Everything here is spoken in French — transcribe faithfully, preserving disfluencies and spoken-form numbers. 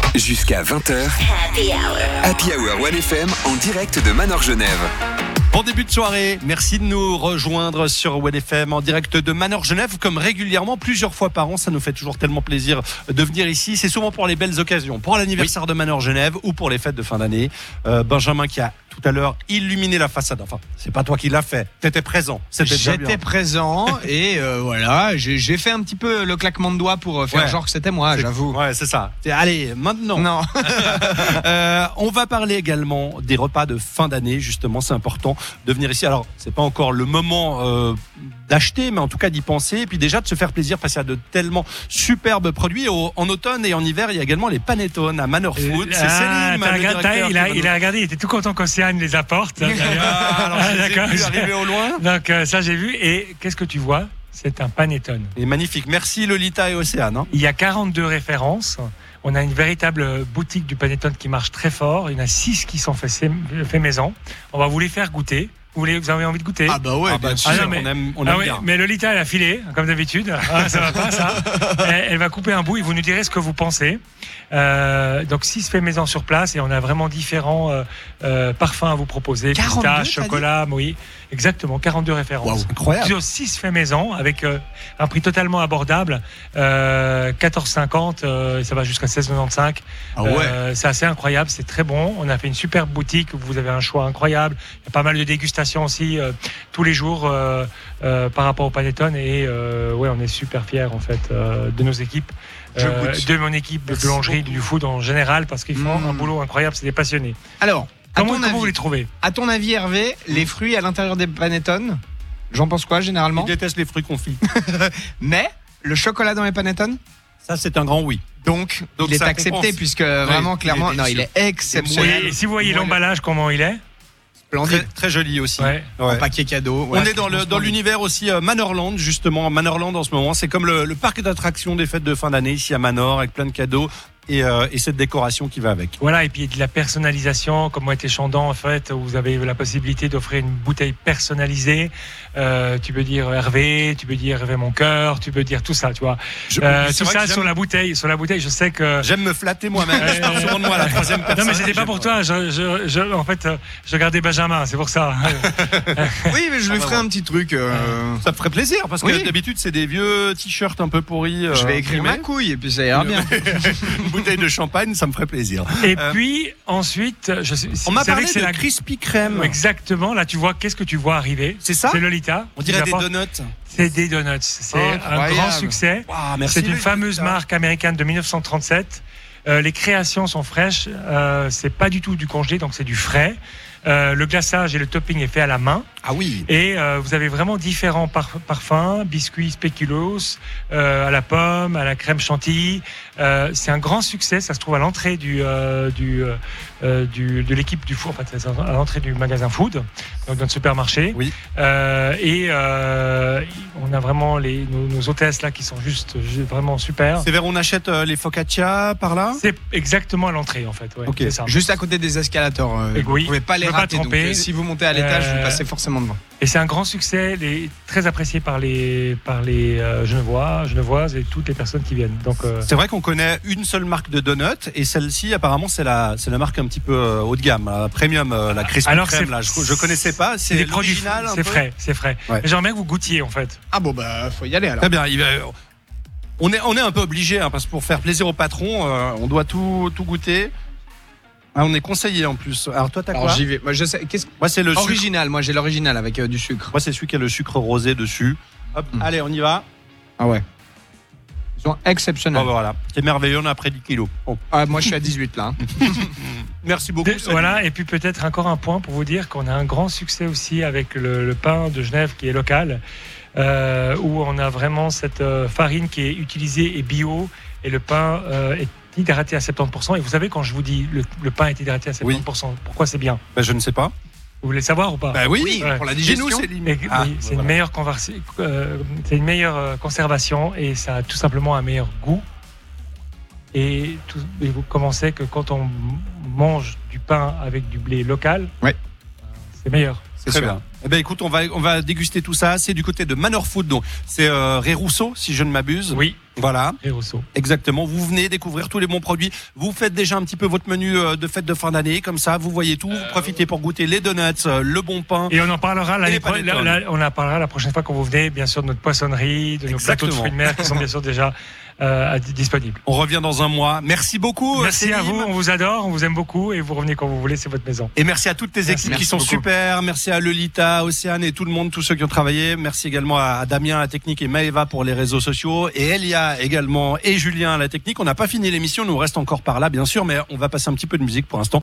Jusqu'à vingt heures. Happy Hour. Happy Hour One F M en direct de Manor Genève. Bon début de soirée, merci de nous rejoindre sur One F M en direct de Manor Genève, comme régulièrement, plusieurs fois par an. Ça nous fait toujours tellement plaisir de venir ici. C'est souvent pour les belles occasions, pour l'anniversaire oui. de Manor Genève ou pour les fêtes de fin d'année. Euh, Benjamin qui a tout à l'heure illuminé la façade. Enfin, c'est pas toi qui l'as fait. T'étais présent. C'était J'étais présent et euh, voilà, j'ai, j'ai fait un petit peu le claquement de doigts pour faire ouais. genre que c'était moi, c'est, j'avoue. Ouais, c'est ça. Allez, maintenant. Non. euh, on va parler également des repas de fin d'année. Justement, c'est important de venir ici. Alors, c'est pas encore le moment euh, d'acheter, mais en tout cas d'y penser. Et puis déjà de se faire plaisir face à de tellement superbes produits. Au, en automne et en hiver, il y a également les panettone à Manor Food. C'est ah, Céline, le regardé, il, a, il a regardé, il était tout content qu'Océane les apporte. Ah, alors, ah, d'accord. Vu arriver au loin. Donc euh, ça j'ai vu. Et qu'est-ce que tu vois ? C'est un panettone. Et magnifique. Merci Lolita et Océane. Hein. Il y a quarante-deux références. On a une véritable boutique du panettone qui marche très fort. Il y en a six qui sont faits fait maison. On va vous les faire goûter. Vous, voulez, vous avez envie de goûter ? Ah bah ouais, ah bah, bien sûr, ah non, mais, on aime, on aime ah ouais, bien. Mais Lolita, elle a filé, comme d'habitude. Ah, ça va pas, ça. Elle, elle va couper un bout et vous nous direz ce que vous pensez. Euh, donc, six fait maison sur place et on a vraiment différents euh, euh, parfums à vous proposer. Pistache, chocolat, oui. Exactement, quarante-deux références. Wow, incroyable. Sur six fait maison avec euh, un prix totalement abordable. Euh, quatorze cinquante, euh, ça va jusqu'à seize quatre-vingt-quinze. Ah ouais. Euh, c'est assez incroyable, c'est très bon. On a fait une superbe boutique où vous avez un choix incroyable. Il y a pas mal de dégustations aussi euh, tous les jours euh, euh, par rapport au panettone. Et euh, ouais, on est super fiers en fait euh, de nos équipes. Euh, de mon équipe de boulangerie, du food en général, parce qu'ils font mmh. un boulot incroyable, c'est des passionnés. Alors, comment, comment avis, vous les trouvez ? À ton avis, Hervé, les fruits à l'intérieur des panettone, j'en pense quoi généralement ? Je déteste les fruits confits. Mais le chocolat dans les panettone ? Ça, c'est un grand oui. Donc, Donc il est accepté compense. Puisque oui, vraiment, clairement, il non, il est exceptionnel. Et, et si vous voyez l'emballage, comment il est ? Très, très joli aussi. Ouais. Ouais. En paquet cadeau. Ouais, on est dans, le, dans l'univers aussi euh, Manorland, justement. Manorland en ce moment, c'est comme le, le parc d'attractions des fêtes de fin d'année ici à Manor, avec plein de cadeaux. Et, euh, et cette décoration qui va avec. Voilà, et puis de la personnalisation, comme moi était Chandon en fait, où vous avez la possibilité d'offrir une bouteille personnalisée. Euh, tu peux dire Hervé, tu peux dire Hervé mon cœur, tu peux dire tout ça, tu vois. Je, euh, tout ça sur la bouteille, sur la bouteille, je sais que j'aime me flatter moi-même. Je pars souvent de moi la troisième personne. Non mais c'était pas pour toi. Je, je, je, en fait, je regardais Benjamin, c'est pour ça. Oui, mais je lui ferai un petit truc. Euh... Ça me ferait plaisir parce que oui. d'habitude c'est des vieux t-shirts un peu pourris. Euh, je vais écrire ma couille et puis ça ira bien. Bouteille de champagne, ça me ferait plaisir. Et euh, puis ensuite, je sais, on m'a parlé que c'est de la crispy crème. Exactement. Là, tu vois, qu'est-ce que tu vois arriver ? C'est ça ? C'est Lolita. On dirait des donuts. C'est des donuts. C'est oh, un grand succès. Wow, merci c'est une fameuse ça. marque américaine de dix-neuf cent trente-sept. Euh, les créations sont fraîches. Euh, c'est pas du tout du congelé, donc c'est du frais. Euh, le glaçage et le topping est fait à la main. Ah oui. Et euh, vous avez vraiment différents par- parfums, biscuits spéculoos, euh, à la pomme, à la crème chantilly. Euh, c'est un grand succès. Ça se trouve à l'entrée du, euh, du, euh, du de l'équipe du food, en fait, à l'entrée du magasin food, donc dans le supermarché. Oui. Euh, et euh, on a vraiment les nos, nos hôtesses là qui sont juste vraiment super. C'est vers où on achète euh, les focaccia par là. C'est exactement à l'entrée en fait. Ouais, okay. c'est ça. Juste à côté des escalators. Euh, oui. Vous pouvez pas les rater. Pas donc, euh, si vous montez à l'étage, euh, vous passez forcément devant. Et c'est un grand succès, les, très apprécié par les par les euh, Genevois, Genevoises et toutes les personnes qui viennent. Donc euh... c'est vrai qu'on connaît une seule marque de donuts et celle-ci apparemment c'est la c'est la marque un petit peu euh, haut de gamme, la premium, euh, la crispy Alors, crème là. Je, je connaissais pas. C'est, c'est l'original. C'est frais, c'est frais. Ouais. Mais j'aimerais que vous goûtiez en fait. Ah bon bah faut y aller alors. Très bien. Il va, on est on est un peu obligé hein, parce que pour faire plaisir au patron, euh, on doit tout tout goûter. Ah, on est conseillé en plus. Alors toi t'as Alors, quoi ? J'y vais. Moi je sais. Qu'est-ce... Moi c'est le original. Sucre. Moi j'ai l'original avec euh, du sucre. Moi c'est celui qui a le sucre rosé dessus. Hop, mmh. Allez on y va. Ah ouais. Ils sont exceptionnels. Oh, voilà. C'est merveilleux. On a pris dix kilos. Oh. Ah, moi je suis à dix-huit là. Merci beaucoup. Voilà. Et puis peut-être encore un point pour vous dire qu'on a un grand succès aussi avec le, le pain de Genève qui est local, euh, où on a vraiment cette euh, farine qui est utilisée et bio et le pain euh, est hydraté à soixante-dix pour cent. Et vous savez, quand je vous dis le, le pain est hydraté à soixante-dix pour cent, oui. Pourquoi c'est bien ? Ben, je ne sais pas. Vous voulez savoir ou pas ? Ben oui, oui ouais. Pour la digestion. Nous, c'est, et, ah, oui, c'est, voilà. une meilleure conversi- euh, c'est une meilleure conservation et ça a tout simplement un meilleur goût. Et, tout, et vous commencez que quand on mange du pain avec du blé local, ouais. c'est meilleur. C'est Très sûr. bien. Eh ben écoute, on va on va déguster tout ça. C'est du côté de Manor Food, donc c'est euh, Ré Rousseau, si je ne m'abuse. Oui. Voilà. Et Rousseau. Exactement. Vous venez découvrir tous les bons produits. Vous faites déjà un petit peu votre menu euh, de fête de fin d'année, comme ça. Vous voyez tout. Vous profitez pour goûter les donuts, euh, le bon pain. Et on en parlera l'année les pro- panettones. la- la- on en parlera la prochaine fois quand vous venez, bien sûr, de notre poissonnerie, de nos plateaux de Exactement. fruits de mer qui sont bien sûr déjà euh, à- disponibles. On revient dans un mois. Merci beaucoup. Merci à Céline. vous, on vous adore, on vous aime beaucoup et vous revenez quand vous voulez, c'est votre maison. Et merci à toutes tes Merci. équipes Merci qui sont beaucoup. super. Merci à Lolita, Océane et tout le monde, tous ceux qui ont travaillé. Merci également à Damien à la technique et Maëva pour les réseaux sociaux. Et Elia également et Julien à la technique. On n'a pas fini l'émission, nous on reste encore par là bien sûr, mais on va passer un petit peu de musique pour l'instant.